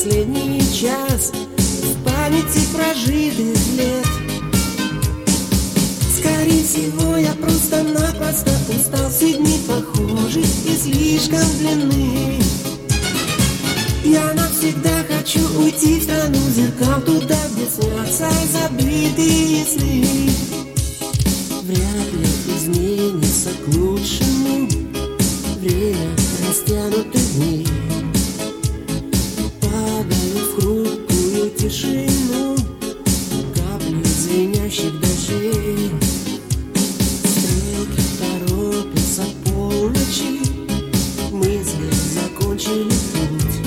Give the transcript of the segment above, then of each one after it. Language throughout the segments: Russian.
последний час в памяти прожитых лет. Скорее всего, я просто-напросто устал. Все дни похожи и слишком длинны. Я навсегда хочу уйти в страну зеркал, туда, где снятся забытые сны. Вряд ли изменится к лучшему время растянутых дней. Падаю в хрупкую тишину капли звенящих дождей. Стрелки торопятся к полночи, мысли закончили путь.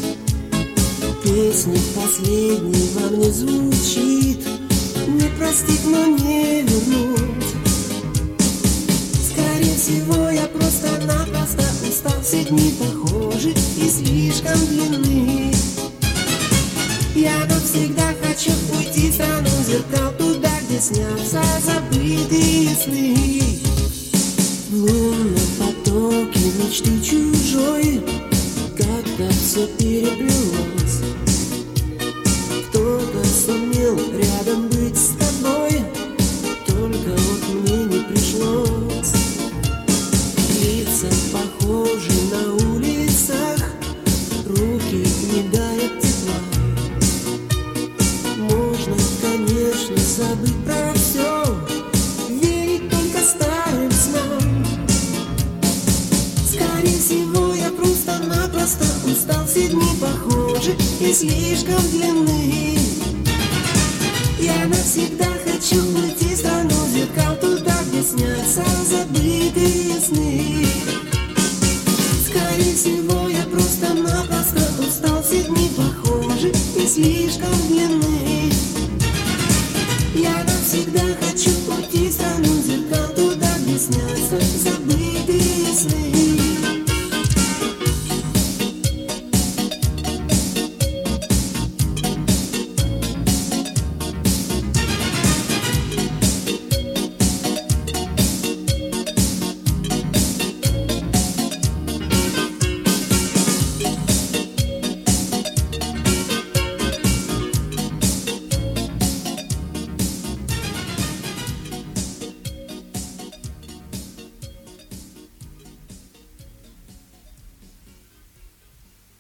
Песня последней во мне звучит, не простить, но не вернуть. Скорее всего, я просто-напросто устал. Все дни похожи и слишком длинны. Я навсегда хочу уйти в страну зеркал, туда, где снятся забытые сны. В лунном потоке мечты чужой как-то все переплелось. Кто-то сумел рядом быть с тобой, только вот мне не пришлось. Лица похожи на улицах, руки не дают тепла. Можно, конечно, забыть про все, верить только старым снам. Скорее всего, я просто-напросто устал. Все дни похожи и слишком длинны. Я навсегда хочу уйти в страну зеркал, туда, где снятся забытые сны. Скорее всего,